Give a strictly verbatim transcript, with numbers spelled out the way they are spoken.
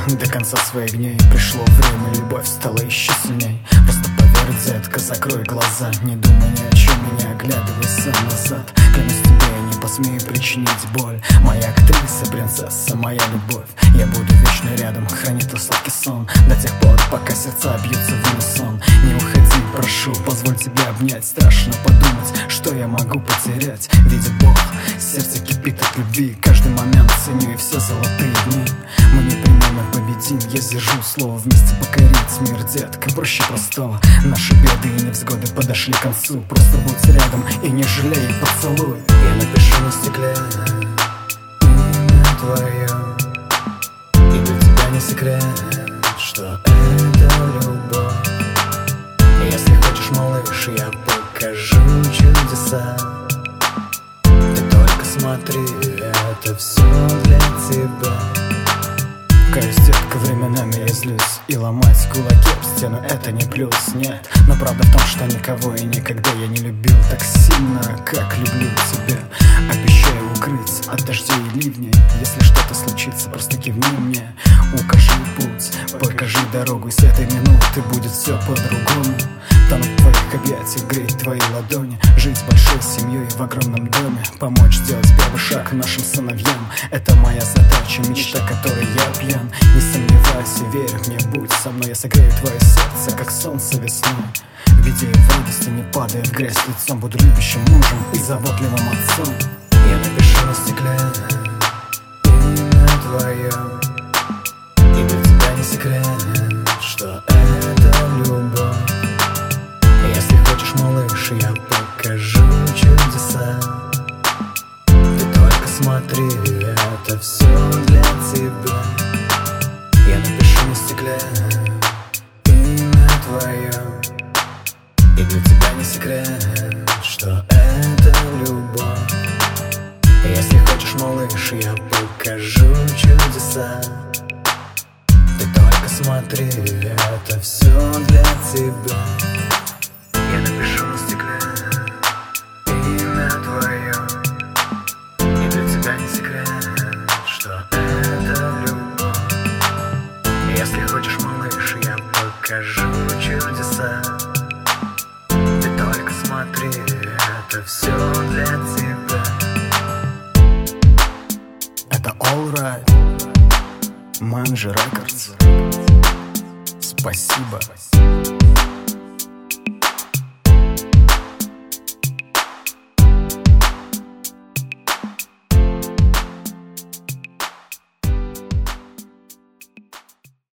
до конца своих дней. Пришло время, любовь стала еще сильней. Просто поверь, детка, закрой глаза. Не думай ни о чем, не оглядывайся назад. Клянусь тебе, я не посмею причинить боль. Моя актриса, принцесса, моя любовь. Я буду вечно рядом, хранит твой сладкий сон до тех пор, пока сердца бьются в унисон. Не уходи, прошу, позволь тебя обнять. Страшно подумать, что я могу потерять. Видит Бог, сердце кипит от любви. Каждый момент ценю и все золотые дни. Мы непременно победим, я сдержу слово. Вместе покорить мир, детка, проще простого. Наши беды и невзгоды подошли к концу. Просто будь рядом и не жалей, поцелуй. Я напишу на стекле имя твое, и для тебя не секрет, что это любовь. Если хочешь, малыш, я покажу чудеса. Ты только смотри, это все для тебя. Каюсь, детка, временами я злюсь, и ломать кулаки об стену — это не плюс, нет. Но правда в том, что никого и никогда я не любил так сильно, как люблю тебя. Обещаю укрыть от дождей и ливней. Если что-то случится, просто кивни мне. Укажи путь, покажи дорогу, и с этой минуты будет все по-другому. Тонуть в твоих объятиях, греть твои ладони. Жить с большой семьей в огромном доме. Помочь сделать первый шаг нашим сыновьям. Это моя задача, мечта, которой я пьян. Не сомневайся, верь мне, будь со мной. Я согрею твое сердце, как солнце весной. В беде и в радости, не падая в грязь лицом, буду любящим мужем и заботливым отцом. Я напишу на стекле имя твое, и для тебя не секрет, что это любовь. Если хочешь, малыш, я покажу чудеса. Ты только смотри, это все для тебя. Я напишу на стекле имя твое, и для тебя не секрет, что это любовь. Если хочешь, малыш, я покажу чудеса. Ты только смотри, это все для тебя. Я напишу на стекле имя твое, и для тебя не секрет, что это любовь. Если хочешь, малыш, я покажу чудеса. Ты только смотри, это все для тебя. Это All Right, Manji Records. Спасибо.